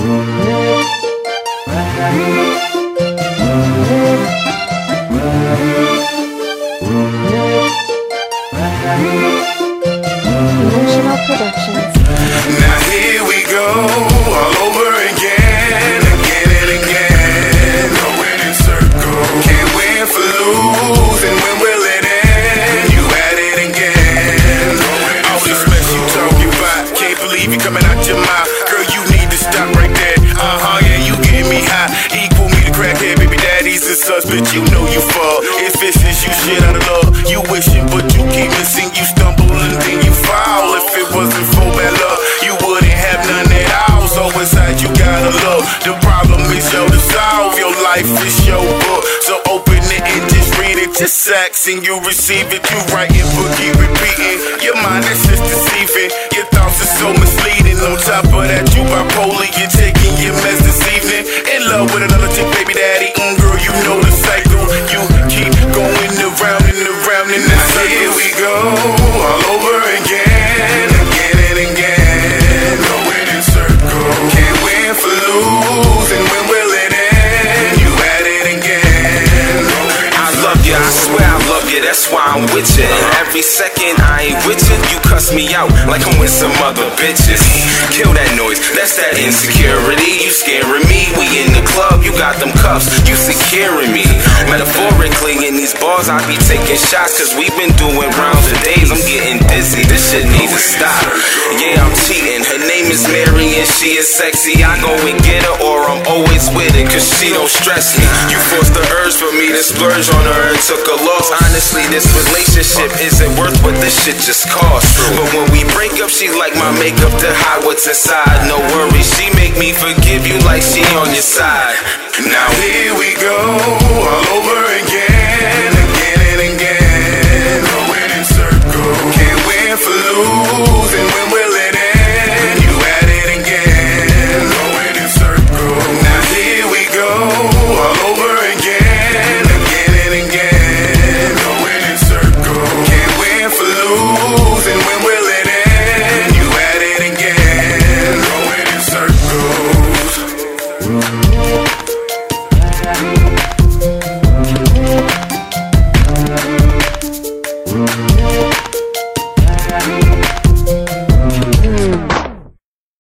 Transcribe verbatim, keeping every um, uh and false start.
Emotional Productions. Now here we go, all over again, again and again. A winning circle. Can't win for losing. When will it end? You at it again. All this mess you talking about, can't believe you coming out your mouth. Girl, you need to stop right there. Uh-huh, yeah, you getting me high. Equal me to crackhead, baby daddy's the sus, but you know you fall. If it's just you shit out of love, you wishing, but you keep missing. You stumble and then you fall. If it wasn't for bad love, you wouldn't have none at all. So inside you gotta love. The problem is yo to solve. Your life is your book, so open it and just read it. Just sex and you receive it. You writing, but keep repeating. Your mind is just deceiving. Your thoughts are so misleading. On top of that, you bipolar. You're taking your mess this evening. In love with another chick, baby daddy. Mm, girl, you know the cycle. You keep going around and around in the circle. Here we go, all over again, again and again. A winning circle. Can't win for losing. When will it end? You at it again. I love you, I swear I love you, that's why I'm with you. And every second I ain't with you, you cuss me out like I'm with some other bitches. Kill that noise, that's that insecurity. You scaring me, we in the club, you got them cuffs, you securing me. Metaphorically in these bars I be taking shots, cause we've been doing rounds of days. I'm getting dizzy, this shit needs to stop. Yeah, I'm cheating, her name is Mary and she is sexy. I go and get her or I'm always with it, cause she don't stress me. You forced the urge for me to splurge on her and took a loss. Honestly, this relationship isn't worth what this shit just cost. But when we break up, she like my makeup to hide what's inside. No worries, she make me forgive you like she on your side. Now here we go, all over again, again and again. A winning circle. Can't win for losing. When will it end? You at it again. A winning circle. Now here we go, all over again, again and again. A winning circle. Can't win for losing. When will it end? You at it again. A winning circles.